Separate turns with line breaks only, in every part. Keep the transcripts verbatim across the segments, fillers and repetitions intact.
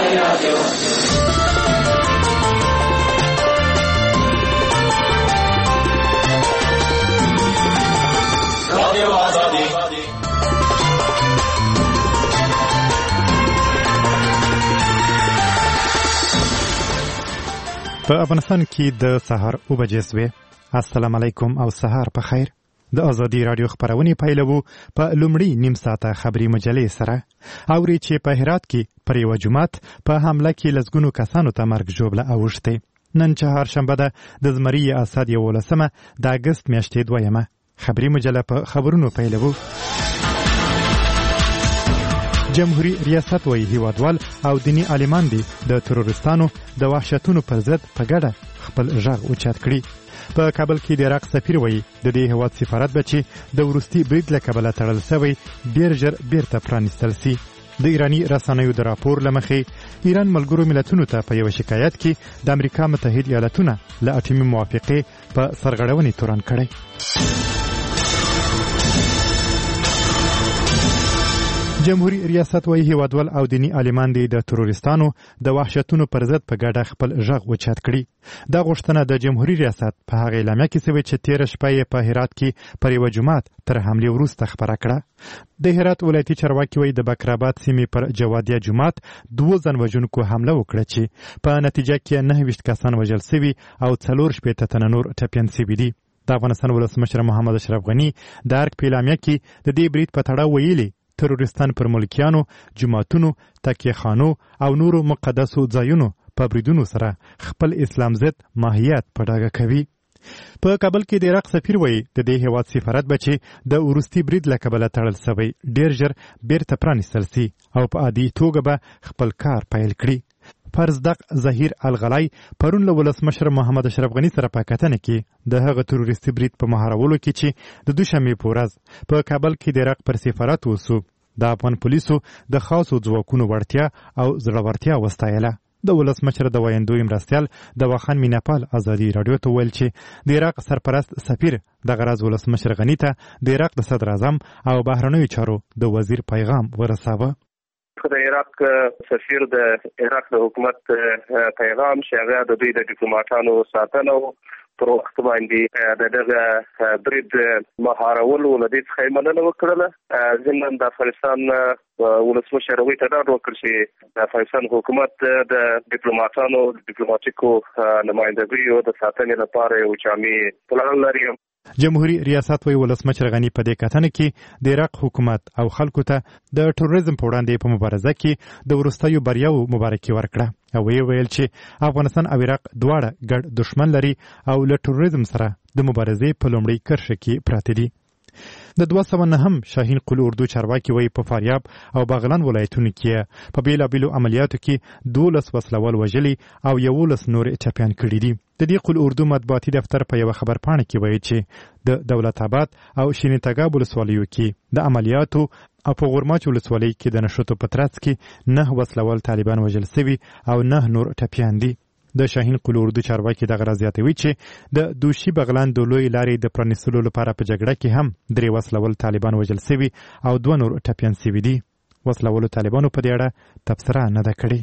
په افغانستان کې د سهار اوه بجې سوې. السلام علیکم او سهار په خیر. د ازادي رادیو خبرونه پیلوو په لومړی نیم ساعته خبري مجلې سره. اوري چې په هرات کې پر یو جمعات په حمله کې لزګونو کسانو ته مرګ ژوبله اوښته. نن چهارشنبه ده د زمري اسد یولسمه د اگست میاشتې دویمه. خبري مجله په خبرونو پیلوو. جمهوری ریاست وایي هیوادوال او دینی عالمان دي د تروریستانو د وحشتونو پر ضد په ګډه خپل غږ اوچت کړي. په کابل کې د عراق سفیر وایي د دې هیواد سفارت به چې د وروستي برید له کبله تړل شوی ډېر ژر بیرته پرانیستل سي. د ایراني رسنیو د راپور له مخې ایران ملګرو ملتونو ته په یو شکایت کې د امریکا متحد ایالتونه له اټومي موافقې په سرغړونې تورن کړی. جمهوری ریاست وایي هیوادوال او دینی عالمان دي د تروریستانو د وحشتونو پر ضد په ګډه خپل غږ اوچت کړي. دا غوښتنه د جمهوری ریاست په هغه اعلامیه کې شوې چې تېره شپه یې په هرات کې پر یوه جومات تر حملې وروسته خپره کړه. د هرات ولایتي چارواکي وایي د بکرآباد سیمې پر جوادیه جومات دوو ځان وژونکو حمله وکړه چې په نتیجه کې نهه ویشت کسان وژل سوي او څلور شپېته تنه نور ټپیان سوي دي. د افغانستان ولسمشر محمد اشرف غني د ارګ په اعلامیه کې د دې برید په تړاو ویلي تروریستان پر ملکیانو، جماعتونو، تکیه خانو او نورو مقدسو ځایونو په بریدونو سره خپل اسلام ضد ماهیت په ډاګه کوي. په کابل کې د عراق سفیر وایي د دې هیواد سفارت به چې د وروستي برید له کبله تړل شوی ډېر ژر بیرته پرانیستل سي او په عادي توګه به خپل کار پیل کړي. فرزدق ظهیر الغلای پرون له ولسمشر محمد اشرف غني سره په کتنه کې د هغه تروریستي برید په مهارولو کې چې د دوشنبې په ورځ په کابل کې د عراق پر سفارت وسو د افغان پولیسو د خاصو ځواکونو وړتیا او زړورتیا وستایله. د ولسمشر د ویندوی مرستیال د واخان میناپال ازادي رادیو ته ویل چې د عراق سرپرست سفیر د غرض ولسمشر غني ته د عراق د صدر اعظم او بهرنیو چارو د وزیر پیغام ورساوه.
د عراق سفیر د عراق د حکومت پیغام چې هغه د دوی د ډیپلوماټانو ساتنه پر وخت باندې د دغه برید مهارولو له دې څخه مننه وکړله. ځینې د افغانستان ولسمشر هغوی ته ډاډ ورکړ چې د افغانستان حکومت د ډیپلوماټانو ډیپلوماټیکو نمایندګیو د ساتنې لپاره یو جامع پلان لري.
جمهوری ریاست وی ولسمشر غني په دې کتنه کې د عراق حکومت او خلکو ته د تروریزم په وړاندې په مبارزه کې د وروستیو بریاو مبارکي ورکړه او وی ویل چې افغانستان او عراق دواړه ګډ دشمن لري او له تروریزم سره د مبارزې په لومړۍ کرښه کې پراته دي. د دوه سوه نهم شاهین قل اردو چارواکي وایي په فاریاب او بغلان ولایتونو کې په بیلابیلو عملیاتو کې دولس وسلوال وژلي او یولس نور ټپیان کړي دي. د دې قل اردو مطبوعاتي دفتر په یوه خبرپاڼه کې وایي چې د دولت آباد او شینې تګاب ولسوالیو کې د عملیاتو او په غورماچ ولسوالۍ کې د نښتو په ترڅ کې نه وسلوال طالبان وژل سوي او نه نور ټپیان دي. د شاهین قل اردو چارواکي دغه راز زیاتوي چې د دوشي بغلان د لوی لارې د پرانیستلو لپاره په جګړه کې هم درې وسلوال طالبان وژل سوي او دوه نور ټپیان سوي دي. وسلوالو طالبانو په دې اړه تبصره نه ده کړې.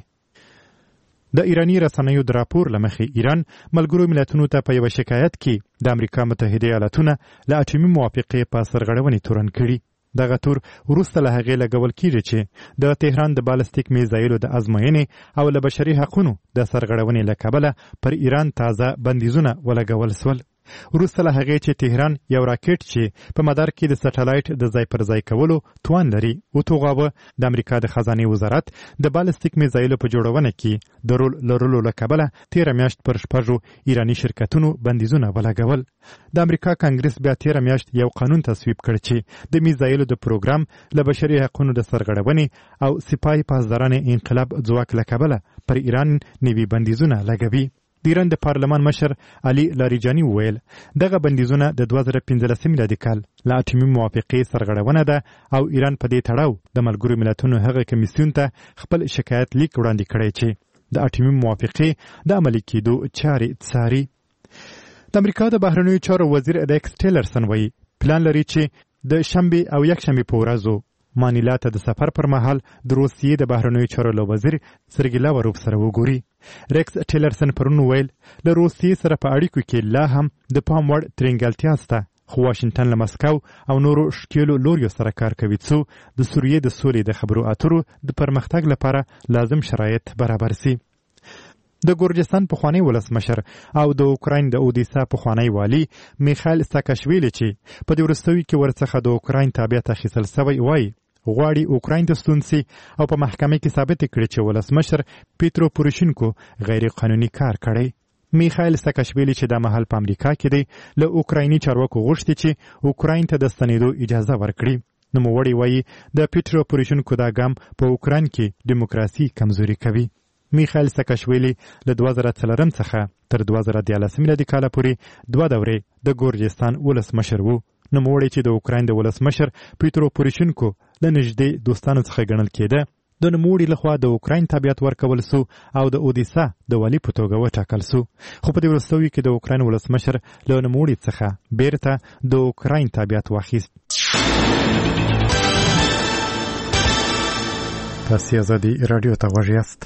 د ایراني رسنیو د راپور له مخې ایران ملګرو ملتونو ته په یوه شکایت کې د امریکا متحده ایالتونه له اټومي موافقې په سرغړونې تورن کړي. دغه تور وروسته له هغې لګول کېږي چې د تهران د بالستیک میزایلو د ازموینې او له بشري حقونو د سرغړونې له کبله پر ایران تازه بندیزونه ولګول سول. وروسته له هغې چې تهران یو راکټ چې په مدار کې د سټلایټ د ځای پر ځای کولو توان لري وتوغاوه، د امریکا د خزانې وزارت د بالستیک میزایلو په جوړونه کې د رول لرلو له کبله تېره میاشت پر شپږو ایراني شرکتونو بندیزونه ولګول. د امریکا کانګرس بیا تېره میاشت یو قانون تصویب کړ چې د میزایلو د پروګرام له بشري حقونو د سرغړونې او سپاه پاسداران انقلاب ځواک له کبله پر ایران نوي بندیزونه لګوي. د ایران د پارلمان مشر علي لاریجاني وویل دغه بندیزونه د دوه زره پنځلسم میلادي کال له اټومي موافقې سرغړونه ده او ایران په دې تړاو د ملګرو ملتونو هغه کمیسیون ته خپل شکایت لیک وړاندې کړی چې د اټومي موافقې د عملي کېدو چارې څاري. د امریکا د بهرنیو چارو وزیر ریکس ټیلرسن وایي پلان لري چې د شنبې او یکشنبې په ورځو مانیلا ته د سفر پر مهال د روسیې د بهرنیو چارو له وزیر سرګی لاوروف سره وګوري. ریکس ټیلرسن پرون ویل له روسیې سره په اړیکو کې لا هم د پام وړ ترنګلتیا شته، خو واشنگټن له مسکو او نورو شکیلو لوریو سره کار کوي څو د سوریې د سولې د خبرو اترو د پرمختګ لپاره لازم شرایط برابر سي. د ګورجستان پخوانی ولسمشر او د اوکراین د اودیسا پخوانی والی میخایل ساکاشویلی چې په دې وروستیو کې ورڅخه د اوکراین تابعیت اخیستل سوی وای غواړي اوکراین ته ستون سي او په محکمه کې ثابت کړي چې ولسمشر پیترو پوروشینکو غیر قانوني کار کړی. میخایل ساکاشویلی چې د مهال په امریکا کې دی له اوکرایني چارواکو غوښتي چې اوکراین ته د ستنېدو اجازه ورکړي. نوموړی وایي د پیترو پوروشینکو دا ګام په اوکراین کې دیموکراسي کمزوري کوي. میخایل ساکاشویلی له دوه زره څلورم څخه تر دوه زره دیارلسم میلادي کاله پورې دوه دورې د ګورجستان ولسمشر و. نوموړی چې د اوکراین د ولسمشر پیترو پوروشینکو له نږدې دوستانو څخه ګڼل کېده د نوموړي لخوا د اوکراین تابعیت ورکول سو او د اودیسا د والي په توګه وټاکل سو. خو په دې وروستیو کې د اوکراین ولسمشر له نوموړي څخه بیرته د اوکراین تابعیت واخیست. تاسو ازادي رادیو ته غوږ یاست.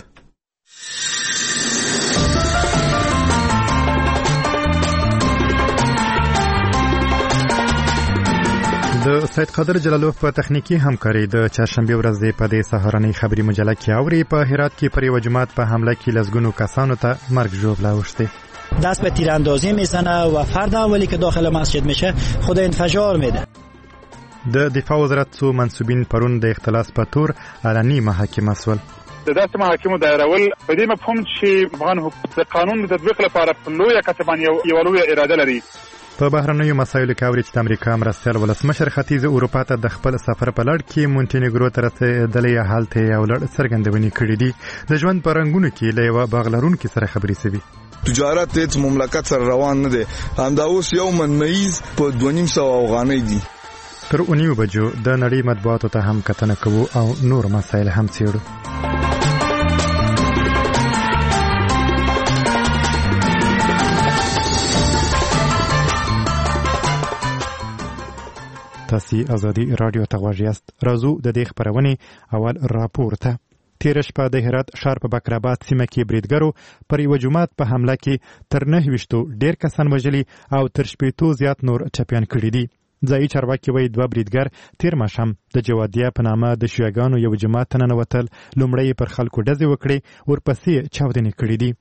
د سید قادر جلالوف په تخنیکی همکاري د چهارشنبه ورځ په دې سهارنۍ خبري مجله کې اوري په هرات کې پر یو جماعت په حمله کې لزګونو کسانو ته مرګ ژوبله اوشته.
دست به تیراندازی میزنه و فرد اولی که داخل مسجد میشه خود انفجار میده.
د دفاع وزارت څو منسوبین پرون د اختلاس په تور علني محاکمه سول.
د داسې محاکمو دایرول په دې مفهوم چې افغان حکومت د قانون د تطبیق لپاره په لویه کچه باندې یو لویه اراده لري.
په بهرنیو مسایلو کې اوري چې د امریکا مرستیال ولسمشر ختیځ اروپا ته د خپل سفر په لړ کې مونټینیګرو ته رسېدلې حالت یو لړ څرګندونې کړې دي. د ژوند په رنګونو کې له یوه باغ لرونکي سره خبرې شوي.
تجارت هیڅ مملکت سره روان نه دی. همدا اوس یو من مېز په دوه نیم سوه افغانۍ دي.
تر اونیو بجو د نړۍ مطبوعاتو ته هم کتنه کوو او نور مسایل هم څېړو. تاسو ازادي رادیو ته غوږ یاست. راځو د دې خبرونې اول راپور ته. تیر شپه د هرات ښار په بکرآباد سیمه کې بریدګرو پر یو جومات په حمله کې تر نهه ویشتو ډیر کسان وژلي او تر شپېتو زیات نور چپیان کړي دي. ځایي چارواکي وایي دوه بریدګر تیر ماښام د جوادیه په نامه د شیعاګانو یو جماعت ته ننوتل. لومړی پر خلکو ډزې وکړې، ورپسې چاودنې کړي دي.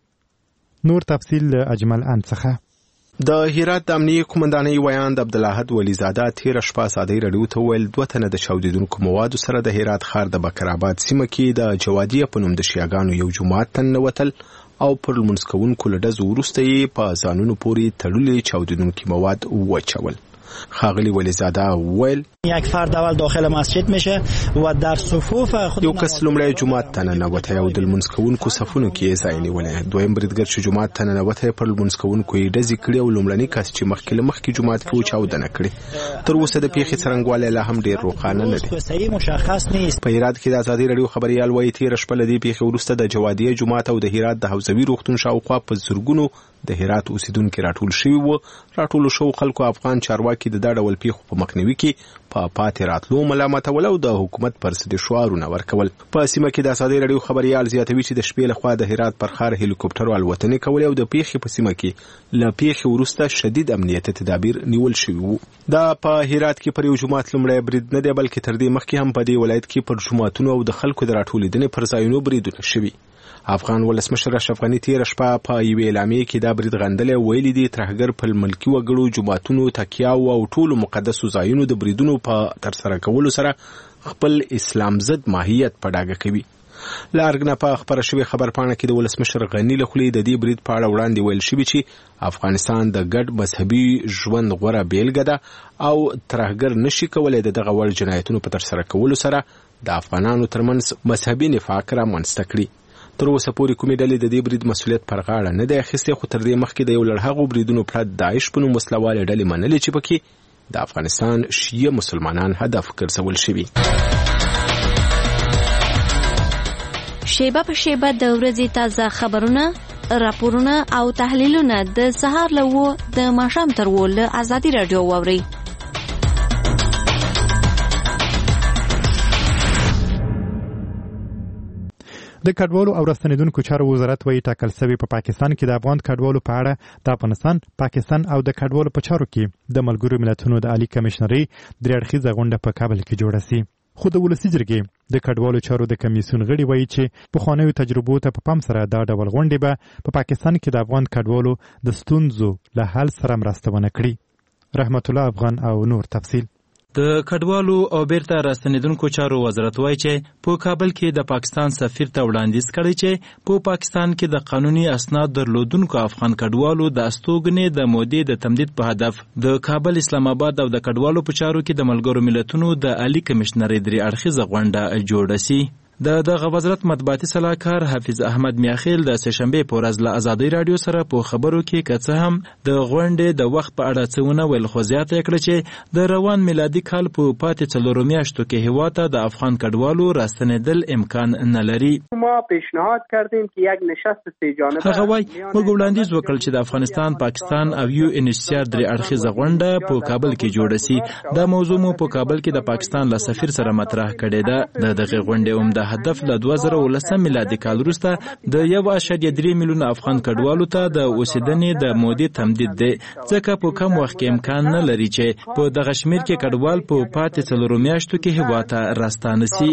نور تفصیل له اجمل ان څخه.
د هرات د امنیه قومندانۍ ویاند عبدالاحد ولیزاده تیر شپه ازادۍ راډیو ته ویل دوه تنه د چاودیدونکو موادو سره د هرات ښار د بکرآباد سیمه کې د جوادیه په نوم د شیعاګانو یو جومات ته ننوتل او پر لمونځ کوونکو له ډزو وروسته یې په ځانونو پورې تړلي چاودیدونکي مواد وچول. خاغلی ولیزاده ویل
یک فرد اول داخل مسجد میشه و در صفوف خود
یو کس لومړی جومات ته ننوتی او د لمونځ کوونکو صفونو کې یې ځای نیولی. دویم بریدګر چې جومات ته ننوتی پر لمونځ کوونکو یې ډزې کړې او لومړني کس چې مخکې له مخکې جومات کې و چاودنه کړې. تر اوسه د پیښې څرنګوالی لا هم ډېر روښانه نه دی. په هرات کې د ازادۍ راډیو خبریال وایي تېره شپه له دې پیښې وروسته د جوادیه جومات او د هرات د حوزوي روغتون شاوخوا په زرګونو د هرات اوسیدونکي راټول شوي وو. راټولو شوو خلکو افغان چارواکي د دا ډول پیښو په مخنیوي کې په پاتې راتلو ملامتول او د حکومت پر ضد شعارونه ورکول. په سیمه کې د ازادۍ راډیو خبریال زیاتوي چې د شپې لخوا د هرات پر ښار هلیکوپټرو الوتنې کولې او د پیښې په سیمه کې له پیښې وروسته شدید امنیتي تدابیر نیول شوي وو. دا په هرات کې پر یو جومات لومړی برید نه دی بلکې تر دې مخکې هم په دې ولایت کې پر جوماتونو او د خلکو د راټولېدنې پر ځایونو بریدونه شوي. افغان ولسمشر اشرف غني تیر شپه په یوې اعلامیې کې دا برید غندلی ویلي دي ترهګر په ملکي وګړو جوماتونو تکیاو او ټولو مقدسو ځایونو د بریدونو په ترسره کولو سره خپل اسلام ضد ماهیت په ډاګه کوي. له ارګ نه په خپره شوې خبرپاڼه کې د ولسمشر غني له خولې د دې برید په اړه وړاندې ویل شوي چې افغانستان د ګډ مذهبي ژوند غوره بیلګه ده او ترهګر نشي کولی د دغه وړ جنایتونو په ترسره کولو سره د افغانانو ترمنځ مذهبي نفاق رامنځته کړي. تر اوسه پورې کومې ډلې د دې برید مسؤلیت پر غاړه نه دی اخیستی، خو تر دې مخکې د یو لړ هغو بریدونو پرته داعش په نوم وسلوالې ډلې منلې چې پکې د افغانستان شیعه مسلمانان هدف ګرځول شوي.
شیبه په شیبه د ورځې تازه خبرونه، راپورونه او تحلیلونه د سهار له اوه د ماښام تر اوه له ازادي راډیو واورئ.
د کډوالو او راستنیدونکو چارو وزارت وایي ټاکل شوی په پاکستان کې د افغان کډوالو په اړه د افغانستان، پاکستان او د کډوالو په چارو کې د ملګرو ملتونو د عالی کمشنري درې اړخیزه غونډه په کابل کې جوړه سي. خو د ولسي جرګې د کډوالو چارو د کمیسیون غړي وایي چې پخوانیو تجربو ته په پام سره دا ډول غونډې به په پاکستان کې د افغان کډوالو د ستونزو له حل سره مرسته ونه کړي. رحمت الله افغان او نور تفصیل.
د کډوالو او بیرته راستنیدونکو چارو وزارت وایي چې په کابل کې د پاکستان سفیر ته وړاندیز کړی چې په پاکستان کې د قانوني اسناد درلودونکو افغان کډوالو د استوګنې د مودې د تمدید په هدف د کابل، اسلام آباد او د کډوالو په چارو کې د ملګرو ملتونو د عالی کمشنري درې اړخیزه غونډه جوړه سي. د دغه وزارت مطبوعاتي سلاکار حافظ احمد میاخیل د سهشنبه په ورځ له ازادي رادیو سره په خبرو کې که څه هم د غونډې د وخت په اړه څه ونه ویل، خو زیاته کړه چې د روان میلادي کال په پاتې څلورو میاشتو کې هېواد ته د افغان کډوالو راستنېدل امکان نه لري.
ما پیشنهاد کردیم که یک نشست سه جانبه
هغه وایي موږ وړاندیز وکړ چې د افغانستان، پاکستان او یو ان ایچ سی آر درې اړخیزه غونډه په کابل کې جوړه سي. دا موضوع مو په کابل کې د پاکستان له سفیر سره مطرح کړې ده. د دغه غونډې عمده هدف له دوه زره ولسم میلادي کال وروسته د یو اعشاریه درې میلیونه افغان کډوالو ته د اوسېدنې د مودې تمدید دی، ځکه په کم وخت کې امکان نه لري چې په دغه شمېر کې کډوال په پاتې څلورو میاشتو کې هېواد ته راستانه سي.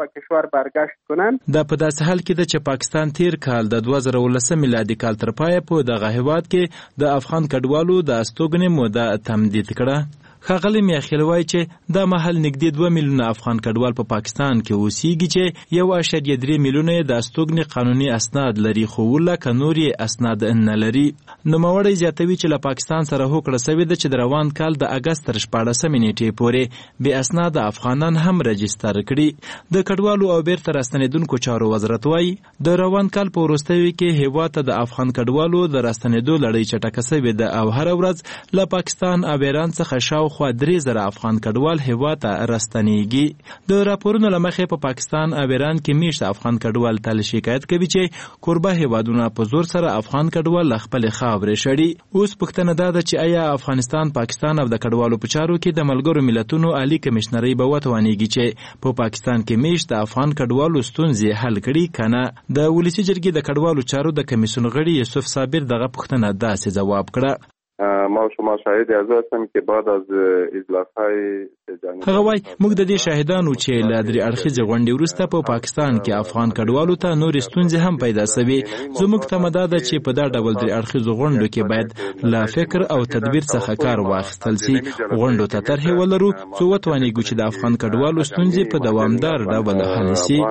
دا په داسې حال کې ده چې پاکستان تیر کال د دوه زره ولسم میلادي کال تر پایه په دغه هېواد کې د افغان کډوالو د استوګنې موده تمدید کړه. ښاغلی میاخیل وایي چې دا مهال نږدې دوه میلیونه افغان کډوال په پاکستان کې اوسېږي چې یو اعشاریه درې میلیونه یې د استوګنې قانوني اسناد لري، خو ولکه نور یې اسناد نه لري. نوموړی زیاتوي چې له پاکستان سره هوکړه سوې ده چې د روان کال د اګست تر شپاړسمې نیټې پورې بې اسناده افغانان هم رجستر کړي. د کډوالو او بیرته راستنېدونکو چارو وزارت وایي د روان کال په وروستیو کې هېواد ته د افغان کډوالو د راستنېدو لړۍ چټکه سوې ده او هره ورځ له پاکستان او ایران څخه شاو خو درې زره افغان کډوال هېواد ته راستنېږي. د راپورونو له مخې په پاکستان او ایران کې میشته افغان کډوال تل شکایت کوي چې کوربه هېوادونه په زور سره افغان کډوال له خپلې خاورې شړي. اوس پوښتنه دا ده چې آیا افغانستان، پاکستان او د کډوالو په چارو کې د ملګرو ملتونو عالی کمشنري به وتوانېږي چې په پاکستان کې میشته افغان کډوالو ستونزې حل کړي که نه؟ د ولسي جرګې د کډوالو چارو د کمیسیون غړي یوسف صابر دغه پوښتنه داسې ځواب کړه.
ما شما شاهد از هستم که بعد از اجلاس‌های
هغه وایي موږ د دې شاهدانو چې له درې اړخیزې غونډې وروسته په پاکستان کې افغان کډوالو ته نورې ستونزې هم پیدا سوي. زموږ تمه دا ده چې په دا ډول درې اړخیزو غونډو کې باید له فکر او تدبیر څخه کار واخیستل سي. غونډو ته طرحې ولرو څو وتوانېږو چې د افغان کډوالو ستونزې په دوامدار ډول حل سي.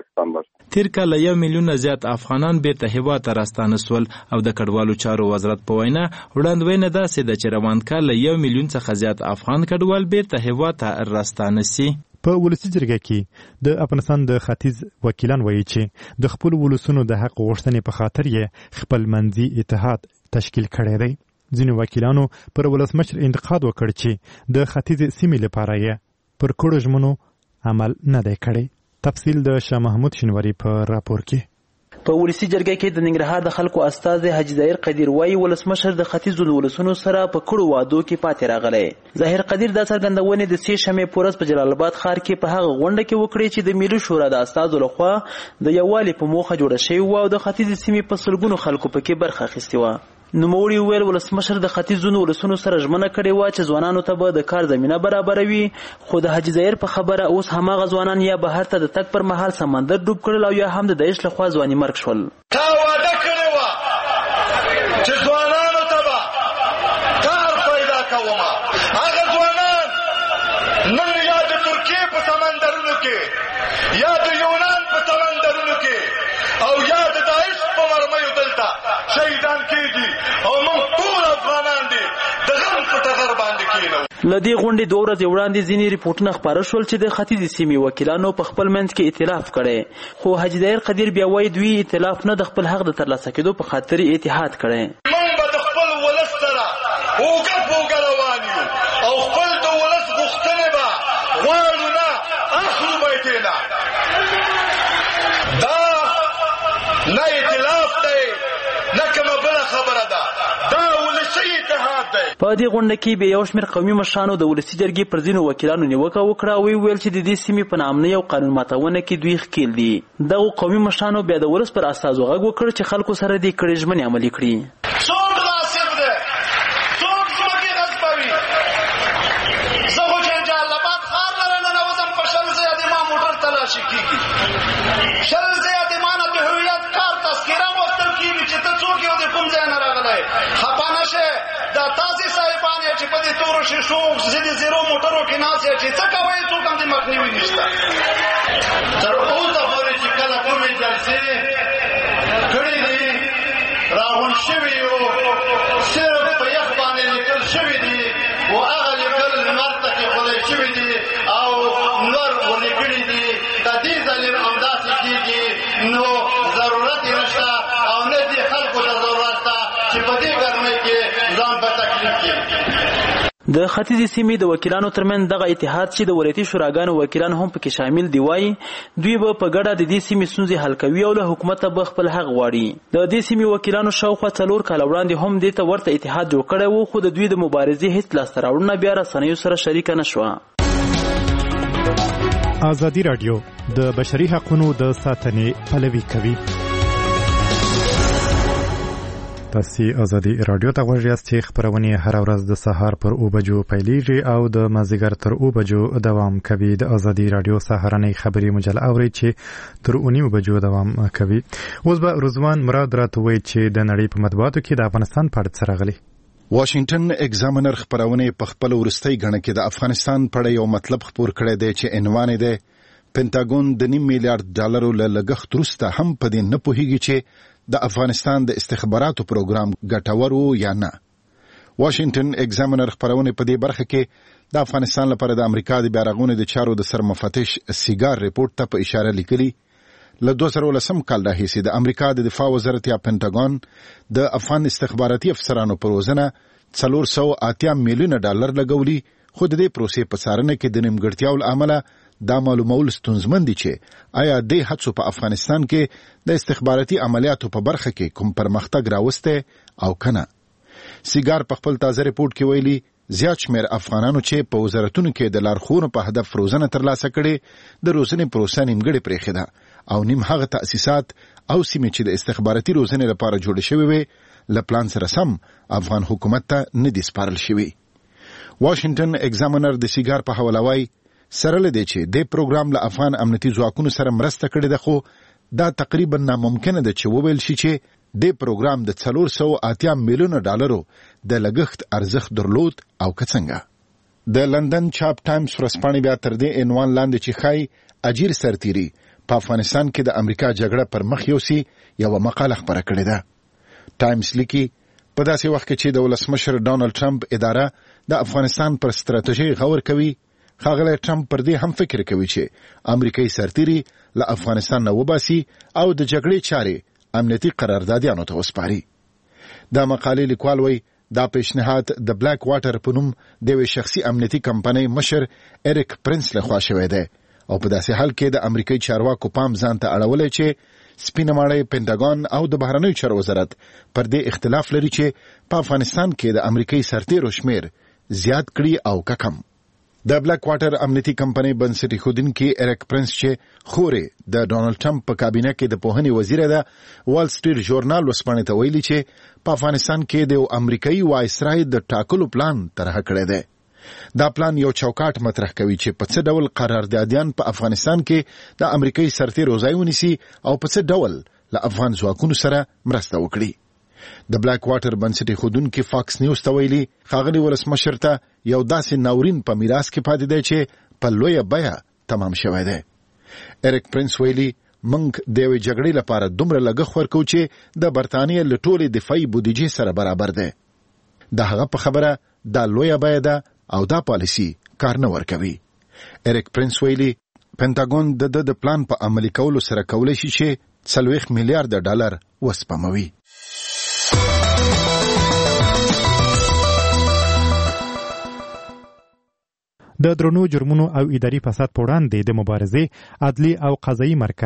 تیر کال یو میلیون زیات افغانان بیرته هېواد ته راستانه سول او د کډوالو چارو وزارت په وینا وړاندوینه داسې ده چې روان کال یو میلیون څخه زیات افغان کډوال بیرته هېواد ته راستانه سي.
په ولسي جرګه کې د افغانستان د ختیځ وکیلان وایي چې د خپل ولسونو د حق غوښتنې په خاطر یې خپل منځي اتحاد تشکیل کړی دی. ځینو وکیلانو پر ولسمشر انتقاد وکړ چې د ختیځ سیمې لپاره یې پر کړو ژمنو عمل نه دی کړی. تفصیل د شاه محمود شینواری په راپور کې.
په ولسي جرګه کې د ننګرهار د خلکو استازی حاجي ظاهر قدیر وایي ولسمشر د ختیځو ولسونو سره په کړو وعدو کې پاتې راغلی. ظاهر قدیر دا څرګندونې د سې شنبې په ورځ په جلال آباد ښار کې په هغه غونډه کې وکړې چې د ملي شورا د استازو لخوا د یووالي په موخه جوړه شوې وه او د ختیځې سیمې په سلګونو خلکو پکې برخه اخیستې وه. نوموړي وویل ولسمشر د ختیځو ولسونو سره ژمنه کړې وه چې ځوانانو ته به د کار زمینه برابروي، خو د حاجي ظاهر په خبره اوس هماغه ځوانان یا بهر ته د تګ پر مهال سمندر ډوب کړل او یا هم د داعش لخوا ځواني مرګ شول.
تا وعده کړې وه چې ځوانانو ته به کار پیدا کومه. هغه ځوانان نن یا د ترکیې په سمندرونو کې یا د یونان په سمندرونو کې او یا د داعش په مرمیو دلته شهیدان کېږي او موږ ټول افغانان دي د غم په ټغر باندې کېنو.
له دې غونډې دوه ورځې وړاندې ځینې ریپورټونه خپاره شول چې د ختیځې سیمې وکیلانو په خپل منځ کې ائتلاف کړی، خو حاجي ظاهر قدیر بیا وایي دوی ائتلاف نه د خپل حق د ترلاسه کېدو په خاطر اتحاد کړی.
موږ به د خپل ولس سره اوږه په اوږه روان یو او خپل د ولس غوښتنې به غواړو نه اخلو به یې نه. دا نه ائتلاف دی نه کومه بله خبره ده، دا ولسي اتحاد دی.
په دې غونډه کې به یو شمېر قومي مشرانو د ولسي جرګې پر ځینو وکیلانو نیوکه وکړه او ویل چې د دې سیمې په ناامنۍ او قانون ماتونه کې دوی ښکیل دي. دغو قومي مشرانو بیا د ولس پر استازو غږ وکړ چې خلکو سره دې کړې ژمنې عملي کړي.
څوک غاصب دی؟ څوک ځمکې غصبوي؟ زه خو چې جلالاباد ښار لره ننوځم په شل ځایه د ما موټر تلاشي کېږي. شل ځایه د ما نه د هویت کار تذکره غوښتل کېږي چې ته څوک یې او د کوم ځای نه راغلی. خفه نه شې، دا تاسې صاحبان یې چې په دې تورو شیشو ضد زیرو موټرو کې ناست یې چې څه کوئ، څوک هم د مخنیوي نشته. تر اوسه پورې چې کله کومې جلسې کړې دي راغونډ شوي یو صرف په یخ باندې لیکل شوي دي او هغه لیکل لمر ته کېښودل شوي دي او نور ولیکلي دي. د دې ځل همداسې کېږي نو ضرورت یې نشته او نه دې خلکو ته ضرورت شته چې په دې ګرمۍ کې ځان په تکلیف کې.
د ختیځې سیمې د وکیلانو ترمنځ دغه اتحاد چې د ولایتي شوراګانو وکیلان هم پکې شامل دي وایي دوی به په ګډه د دې سیمې ستونزې حل کوي او له حکومته به خپل حق غواړي. د دې سیمې وکیلانو شاوخوا څلور کاله وړاندې هم دې ته ورته اتحاد جوړ کړی و، خو د دوی د مبارزې هیڅ لاسته راوړنه بیا رسنیو سره شریکه نه شوه.
ازادي راډیو د بشري حقوقو د ساتنې پلوي کوي. تاسو ازادي راډیو ته غوږ یاست چې خبرونه هر ورځ د سهار پر او بجو پیلېږي او د مازیګر تر او بجو دوام کوي. د ازادي راډیو سهارنۍ خبري مجله اوري چې تر اونیو بجو دوام کوي. اوس به رضوان مراد راتوي چې د نړۍ په مطبوعاتو کې د افغانستان په اړه څه راغلي.
واشنگټن ایگزامینر خبرونه په خپل ورستۍ غڼه کې د افغانستان په اړه یو مطلب خبر کړی دی چې عنوان دی پینټاګون د نیم میلیارډ ډالرو له لګښت وروسته هم په دې نه پوهیږي چې د افغانستان د استخباراتو پروګرام ګټور و یا نه. واشنگټن ایگزامینر خبرونه په دې برخه کې د افغانستان لپاره د امریکا د بیارغونې د چارو د سرمفتش سیګار ریپورت ته په اشاره لیکلي. له دوه زره ولسم کال راهیسې د امریکا د دفاع وزارت یا پینټاګون د افغان استخباراتي افسرانو پر روزنه څلور سوه اتیا میلیونه ډالر لګولي، خو د دې پروسې په څارنه کې د نیمګړتیاو له امله دا معلومول ستونزمن دي چې آیا د هڅو په افغانستان کې د استخباراتي عملیاتو په برخه کې کوم پرمختګ راوسته او کنه. سیګار په خپل تازه ریپورت کې ویلي زیات شمېر افغانانو چې په وزارتونو کې د لارښوونو په هدف روزنه ترلاسه کړي د روزنې پروسه نیمګړې پرېښې ده او نیم هغه تأسیسات او سیمې چې د استخباراتي روزنې لپاره جوړې شوې وي له پلان سره سم افغان حکومت ته نه دي سپارل شوي. واشنگټن ایگزامینر د سیګار په حواله وایي سره لدی چې د پروګرام له افغان امنیتي ځواکونو سره مرسته کړې ده، خو دا تقریبا ناممکنه ده چې وویل شي چې د پروګرام د څلور سوه اتیا میلیونه ډالرو د لګښت ارزښت درلود او که څنګه. د لندن چاپ ټایمز ورځپاڼې بیا تر دې عنوان لاندې چې ښایي اجیر سرتیري په افغانستان کې د امریکا جګړه پر مخ یوسي یوه مقاله خپره کړې ده. ټایمز لیکي په داسې وخت کې چې د ولسمشر ډانلډ ټرمپ اداره د افغانستان پر ستراتیژۍ غور کوي، ښاغلی ټرمپ پر دې هم فکر کوي چې امریکایي سرتیري له افغانستان نه وباسي او د جګړې چارې امنیتي قراردادیانو ته وسپاري. دا مقالې لیکوال وایي دا پیشنهاد د بلیک واټر په نوم د یوې شخصي امنیتي کمپنۍ مشر اریک پرنس لخوا شوی دی او په داسې حال کې د امریکایي چارواکو پام ځان ته اړولی چې سپینه ماڼۍ پینټاګون او د بهرنیو چارو وزارت پر دې اختلاف لري چې په افغانستان کې د امریکایي سرتیرو شمیر زیات کړي او که کم. د بلیک واټر امنیتي کمپنۍ بنسټ ایښودونکي اریک پرنس چې خورې د ډانلډ ټرمپ په کابینه کې د پوهنې وزیره ده، وال سټریټ ژورنال ورځپاڼې ته ویلي چې په افغانستان کې د یو امریکایي وایسرای د ټاکلو پلان طرح کړی دی. دا پلان یو چوکاټ مطرح کوي چې په څه ډول قراردادیان په افغانستان کې د امریکایي سرتیرو ځای ونیسي او په څه ډول له افغان ځواکونو سره مرسته وکړي. د بلیک واټر بنسټ ایښودونکي فاکس نیوز ته ویلي ښاغلي ولسمشر ته یو داسې ناورین په میراث کې پاتې دی چې په لویه بیه تمام شوی دی. اریک پرنس ویلي موږ د یوې جګړې لپاره دومره لګښت ورکوو چې د برطانیې له ټولې دفاعي بودیجې سره برابر دی. د هغه په خبره دا لویه بیه ده او دا پالیسي کار نه ورکوي. اریک پرنس ویلي پینټاګون د د د پلان په عملي کولو سره کولی شي چې څلوېښت میلیارډ ډالر وسپموي. د درنو جرمونو او اداري فساد په وړاندې د مبارزې عدلي او قضایي مرکز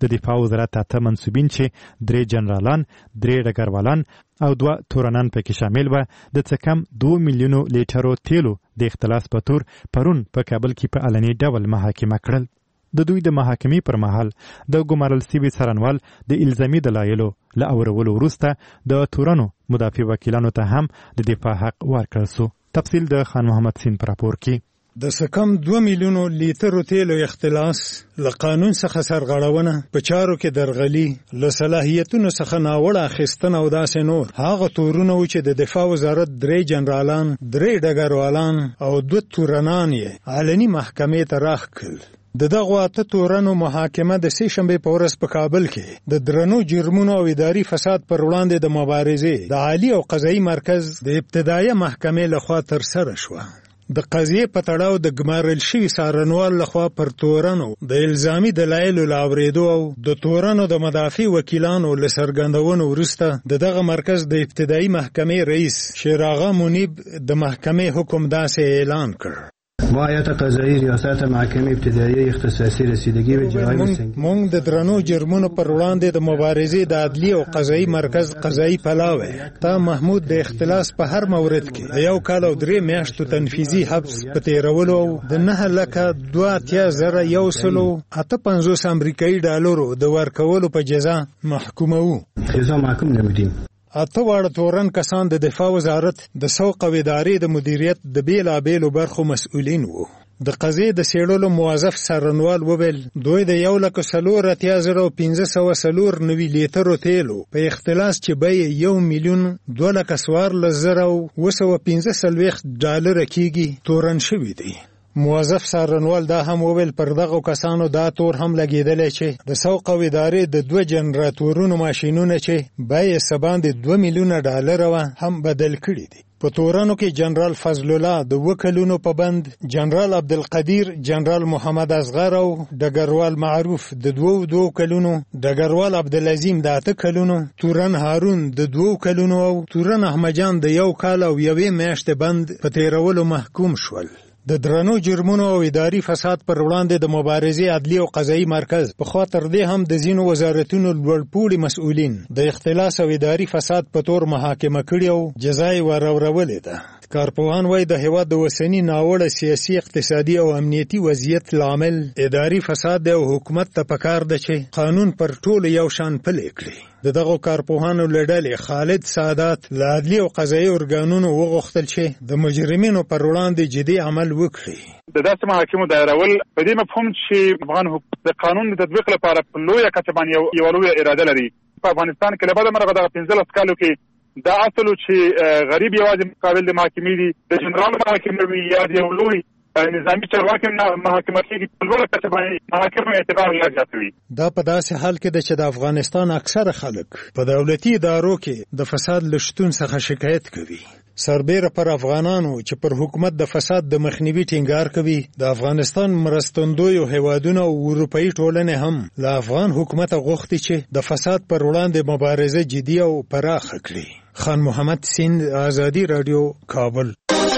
د دفاع وزارت اته منصوبین چې درې جنرالان درې ډګروالان او دوه تورنان پکې شامل و د څه کم دوه میلیونو لیټرو تیلو د اختلاس په تور پرون په کابل کې په علني ډول محاکمه کړل. د دوی د محاکمې پر مهال د ګمارل سوي څارنوال د الزامي دلایلو له اورولو وروسته د تورنو مدافع وکیلانو ته هم د دفاع حق ورکړل سو. تفصیل د خان محمد سین پر راپور کې.
د سکم دوه میلیونو لیټرو تیلو اختلاس له قانون څخه سرغړونه په چارو کې درغلي له صلاحیتونو څخه ناوړه اخیستنه او داسې نور هغه تورونه و چې د دفاع وزارت درې جنرالان درې ډګروالان او دوه تورنان یې علني محکمې ته راخ کړل. د دغو اته تورنو محاکمه د سې شنبې په ورځ په کابل کې د درنو جرمونو او اداري فساد پر وړاندې د مبارزې د عالی او قضایي مرکز د ابتدایي محکمې لخوا ترسره شوه. د قضیې په تړاو د ګمارل شوي څارنوال لخوا پر تورنو د الزامي دلایلو له اورېدو او د تورنو د مدافع وکیلانو له څرګندونو وروسته د دغه مرکز د ابتدایي محکمې رئیس شیر آغا منیب د محکمې حکم داسې اعلان کړ.
معایت قضایی ریاست محکمه ابتدایی اختصاصی رسیدگی به جرائم
مونږ د درنو جرمونو پر وړاندې د مبارزې د عدلی او قضایی مرکز قضایی پلاوی تا محمود د اختلاس په هر مورد کې د یو کال او درې میاشتو تنفیذي حبس په تیرولو د نه لکه دوه اتیا زره یو سلو اته پنځوس امریکایي ډالرو د ورکولو په جزا محکوموو.
جزا محکوم نمودیم.
اته واړه تورن کسان د دفاع وزارت د سوق او ادارې د مدیریت د بیلابیلو برخو مسؤلین وو. د قضیې د څېړلو موظف څارنوال وویل دوی د یو لک څلور اتیا زره پنځه سوه څلور نوي لیټرو تیلو په اختلاس چې بیې یو میلیون دوه لکه څوارلس زره اوه سوه پنځه څلوېښت ډالره کېږي تورن شوي دي. موظف څارنوال دا هم وویل پر دغو کسانو دا تور هم لګېدلی چې د سوق او ادارې د دوه جنراتورونو ماشینونه چې بیې څه باندې دوه میلیونه ډالره وه هم بدل کړي دي. په تورنو کې جنرال فضل الله د اووه کلونو په بند، جنرال عبدالقدیر، جنرال محمد اصغر او ډګروال معروف د دوو دوو کلونو، ډګروال عبدالعظیم د اته کلونو، تورن هارون د دوو کلونو او تورن احمدجان د یو کال او یوې میاشتې بند په تیرولو محکوم شول. د درنو جرمونو او اداري فساد پر وړاندې د مبارزې عدلی او قضایي مرکز په خوا تر دې هم د ځینو وزارتونو لوړپوړي مسؤلین د اختلاس او اداري فساد په تور محاکمه کړي او جزا یې ورورولې ده. کارپوهان وایي د هېواد د اوسني ناوړه سیاسي، اقتصادي او امنیتي وضعیت لامل اداري فساد دی او حکومت ته پکار ده چې قانون پر ټولو یو شان پلی کړي. د دغو کارپوهانو له ډلې خالد سعادت له عدلي او قضایي ارګانونو وغوښتل چې د مجرمینو پر وړاندې جدي عمل وکړي.
د داسې محاکمو دایرول په دې مفهوم چې افغان حکومت د قانون د تطبیق لپاره په لویه کچه باندې یوه لویه اراده لري. په افغانستان کې له بده مرغه دغه پنځلس کالو کې دا اصل چې غریب یوازې مقابل د محاکمې دي، د جنرال محاکمه وي یا د یو لوی نظامي چارواکي محاکمه کېږي، په لوړه کچه باندې محاکمو اعتبار لا زیاتوي.
دا په داسې حال کې ده چې د افغانستان اکثره خلک په دولتي ادارو کې د فساد له شتون څخه شکایت کوي. سربیره پر افغانانو چې پر حکومت د فساد د مخنیوي ټینګار کوي، د افغانستان مرستندویو هیوادونه او اروپایي ټولنې هم له افغان حکومت غوښتي چې د فساد پر وړاندې مبارزه جدي او پراخه کړي. خان محمد سیند، آزادی رادیو، کابل.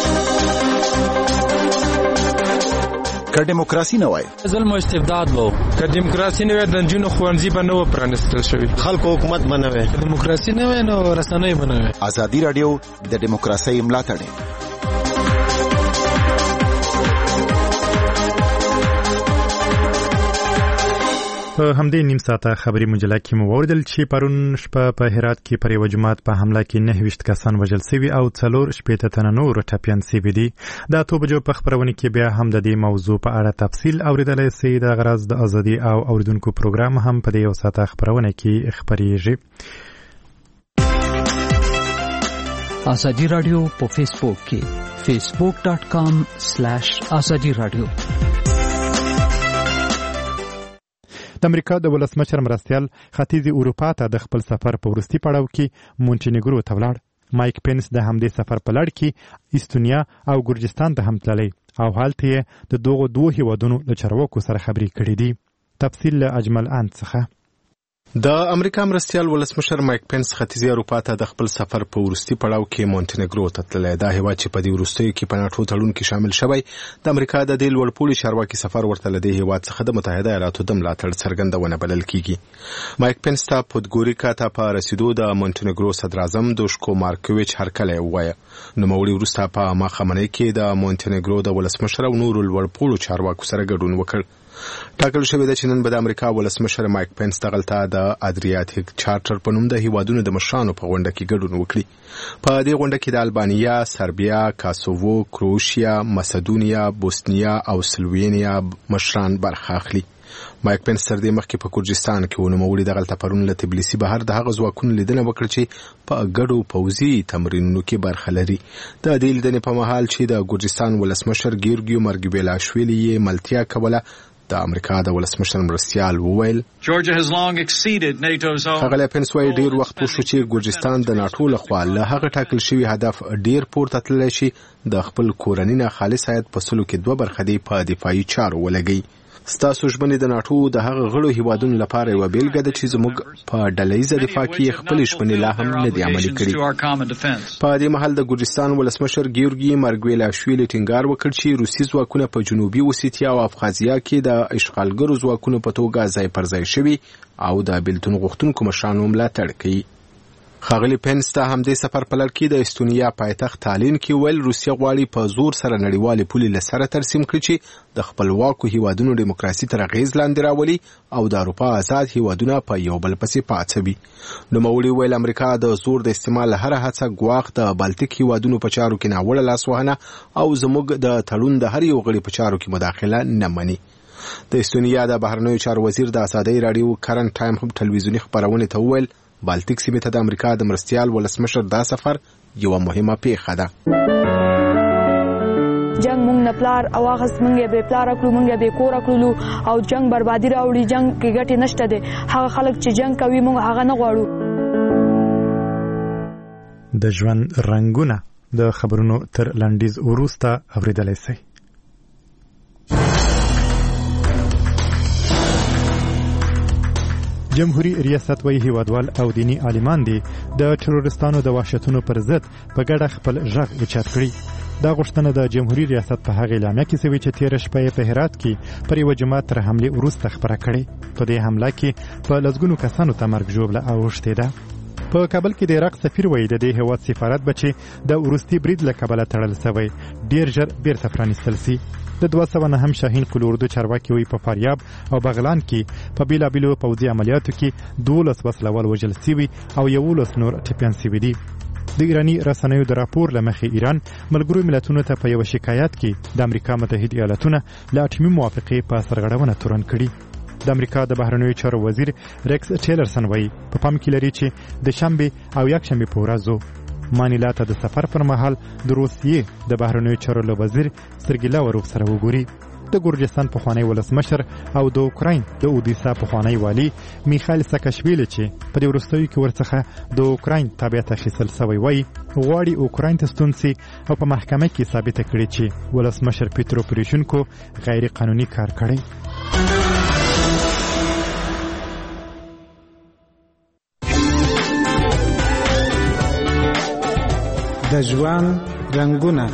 که دیموکراسي نه وای
ظلم او استبداد وو، که دیموکراسي نه وای د نجونو ښوونځي به نه و پرانیستل شوي،
خلکو حکومت به نه وای،
که دیموکراسي نه وای نو رسنۍ به نه وای.
ازادي رادیو د دیموکراسۍ ملاتړ.
په همدې نیم ساعته خبري مجله کې مو وویل چې پرون شپه په هرات کې پر یو جماعت په حمله کې نهه ویشت کسان وژل شوي او څلور شپېته تنه نور ټپیان شوي دي. د اتو بجو په خپرونه کې بیا هم د دې موضوع په اړه تفصیل اوریدلی سئ. د غرض د ازادي او اوریدونکو پروګرام هم په دې یو ساعته خپرونه کې خپریږي.
ازادي رادیو په فیسبوک کې فیسبوک ډاٹ کام سلیش ازادي رادیو.
د امریکا د ولسمشر مرستیال ختیځې اروپا ته د خپل سفر په وروستي پړاو کې مونټینیګرو ته ولاړ. مایک پینس د همدې سفر په لړ کې استونیا او ګرجستان ته هم تللی او هلته یې د دغو دوو هیوادونو له چارواکو سره خبرې کړې دي. تفصیل له اجمل اند څخه.
د امریکا مرستیال ولسمشر مایک پنس ختیځي اروپا ته د خپل سفر په وروستي پړاو کې مونټینګرو ته تللی. دا هیواد چې په دې وروستیو کې په ناټو تړون کې شامل شوی د امریکا د دې لوړپوړي چارواکي سفر ورته له دې هیواد څخه د متحده ایالاتو د ملاتړ څرګندونه بلل کیږي. مایک پنس ته پودګوریکا ته په رسیدو د مونټینګرو صدر اعظم دوشکو مارکوویچ هرکلی ووایه. نوموړي وروسته په ماښامنۍ کې د مونټینګرو د ولسمشر او نورو لوړپوړو چارواکو سره ګډون وکړ. ټاکل شوې ده چې نن به د امریکا ولسمشر مایک پنس دغلته د ادریاتیک چارټر په نوم د هیوادونو د مشرانو په غونډه کې ګډون وکړي. په دې غونډه کې د البانیا، سربیا، کاسوو، کروشیا، مسدونیا، بوسنیا او سلووینیا مشران برخه اخلي. مایک پنس تر دې مخکې په ګرجستان کې و. نوموړي دغلته پرون له تبلیسي بهر د هغه ځواکونو لیدنه وکړه چې په ګډو پوځي تمرینونو کې برخه لري. د دې لیدنې په مهال چې د ګرجستان ولسمشر ګیورګیو مارګویلاشویلي یې ملتیا کوله، د امریکا د ولسمشر مرستیال وویل ښاغلی پنس وایي ډیر وخت وشو چې ګرجستان د ناټو لخوا له هغه ټاکل شوي هدف ډیر پورته تللی شي. د خپل کورني نه خالص عاید په سلو کې دوه برخه دی په دفاعي چارو ولګوي. ستاسو ژمنې د ناټو د هغه غړو هیوادونو لپاره یوه بیلګه ده چې زموږ په ډلهییزه دفاع کې خپلې ژمنې لا هم نه دي عملي کړي. په دې مهال د ګرجستان ولسمشر ګیورګي مارګویلاشویلي ټینګار وکړ چې روسي ځواکونه په جنوبي اوسیتیا او افغازیا کې د اشغالګرو ځواکونو په توګه ځای پر ځای شوي او د بیلتون غوښتونکو مشرانو ملاتړ کوي. ښاغلي پنس ته همدې سفر په لړ کې د استونیا پایتخت تالین کې ویل روسیه غواړي په زور سره نړیوالې پولې له سره ترسیم کړي چې د خپلواکو هیوادونو ډیموکراسي تر اغېز لاندې راولي او د اروپا آزاد هیوادونه په یو بل پسې پاڅوي. نوموړي ویل امریکا د زور د استعمال هره هڅه ګواښ د بالتیک هیوادونو په چارو کې ناوړه لاسوهنه او زموږ د تړون د هر یو غړي په چارو کې مداخله نه مني. د استونیا د بهرنیو چارو وزیر د ازادۍ راډیو کرن ټایم هم تلویزیوني خپرونې ته وویل بالتیک سیمې ته د امریکا د مرستیال ولسمشر دا سفر یوه مهمه پیښه ده.
جنگ مونږ نه پلار او هغه مونږ به پلار کړو مونږ به کور کړو او جنگ بربادي راوړي. جنگ کې ګټه نشته ده. هغه خلک چې جنگ کوي مونږ هغه نه غواړو.
د ژوند رنگونه د خبرونو تر لنډیز وروسته اوریدلای شئ. جمهوریت ریاست وایي هیوادوال او دینی عالمان دي د تروریستانو د وحشتونو پر ضد په ګډه خپل غږ اوچت کړي. دا غوښتنه د جمهوریت ریاست په هغه اعلامیه کې شوې چې تېره شپه یې په هرات کې پر یوه جومات تر حملې وروسته خپره کړې. په دې حمله کې په لسګونو کسانو ته مرګ ژوبله اوښتې ده. په کابل کې د عراق سفیر وایي د دې هېواد سفارت به چې د وروستي برید له کبله تړل شوی ډېر ژر بیرته پرانیستل شي. د دوه سوه نهم شاهین قل اردو چارواکي وایي په فاریاب او بغلان کې په بیلابیلو پوځي عملیاتو کې دولس وسلوال وژل شوي او یولس نور ټپیان شوي دي. د ایراني رسنیو د راپور له مخې ایران ملګرو ملتونو ته په یوه شکایت کې د امریکا متحد ایالتونه له اټومي موافقې په سرغړونه تورن کړي. د امریکا د بهرنیو چارو وزیر ریکس ټیلرسن وایي په پام کې لري چې د شنبې او یکشنبې په ورځو مانیلا ته د سفر پر مهال د روسیې د بهرنیو چارو له وزیر سرګی لاوروف سره وګوري. د ګرجستان پخوانی ولسمشر او د اوکراین د اودیسا پخوانی والی میخایل ساکاشویلی چې په دې وروستیو کې ورڅخه د اوکراین تابعیت اخیستل سوی وایي غواړي اوکراین ته ستون سي او په محکمه کې ثابته کړي چې ولسمشر پیترو پوروشینکو غیر قانوني کار کړی.
د ژوند رنگونه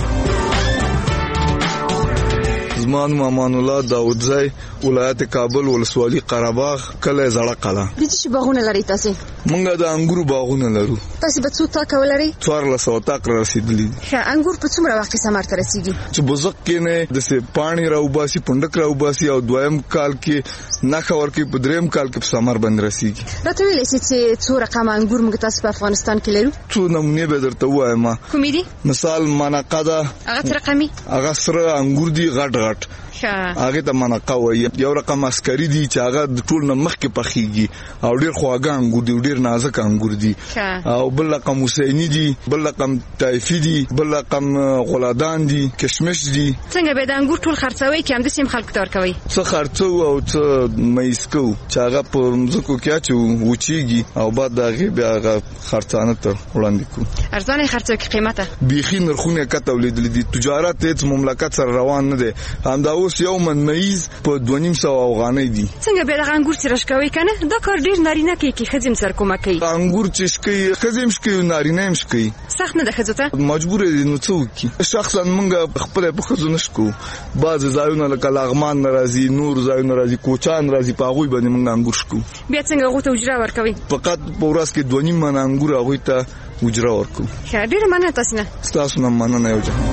زما نوم امان الله داودزی، ولایت کابل، ولسوالي قرهباغ، کلی زړه قلعه.
د څه باغونه لري تاسو؟
مونږ د انګورو باغونه لرو.
تاسو به څو تاک ولري؟
څوارلس سوه تاک را رسیدلي.
ښه، انګور په څومره وخت کې ثمر ته رسیږي؟
چې بوزق کې نه داسې پاڼې راوباسي، پنډک راوباسي او دویم کال کې نښه ورکوي، په دریم کال کې په ثمر باندې رسیږي.
راته ویلی شئ چې څو رقمه انګور موږ تاسو په افغانستان کې لرو؟
څو نمونې به درته ووایم.
کومې دي؟
مثال منقه ده.
هغه څه رقمي؟
هغه سره انګور دي غټ غټ. هغه ته منقه وایي. یو رقم عسکري دي چې هغه د ټول نه مخکې پخیږي او ډیر خواږه انګور دي، ډیر نازک انګور دي. او بل رقم حسیني دي، بل رقم طایفي دي، بل رقم غلادان دي، کشمش دي.
څنګه به د انګور ټول خرڅوي کې هم د سیم خلکو تور کوي؟
څه خرڅو او څه مېسکو چې هغه په مځکو کې اچو وچیږي او بعد هغه بیا هغه خرڅانه ته وړاندې کوو.
ارزانه خرڅو کې قیمته؟
بیخي نرخونه کته ولیدل دي. تجارت هیڅ مملکت سره روان نه دي. همدا اوس یو من مېز په دوه نیم سوه افغانۍ دي.
څنګه به دغه انګور چې رشکوي کنه دا کار ډیر نارینه کوي کې ښځې سره کومک کوي.
انګور چې شکي ښځې هم شکي نارینه هم شکي.
سخت نه ده ښځو ته؟
مجبور دي نو څه وکړي. شخصا موږ خپل په ښځو نه شکو. بعضې ځایونه لکه لغمان نه راځي، نور ځایونه راځي، کوچان راځي، په هغوی باندې موږ انګور شکو.
بیا څنګه هغوی ته اجره ورکوي؟
فقط په ورځ کې دوه نیم منه انګور هغوی ته اجره ورکوو.
ښه ډېره مننه تاسو نه.
ستاسو نه مننه یو جهان.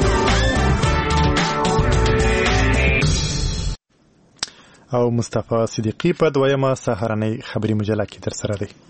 او مصطفی صدیقی په دویمه سهارنۍ خبري مجله کې در سره دی.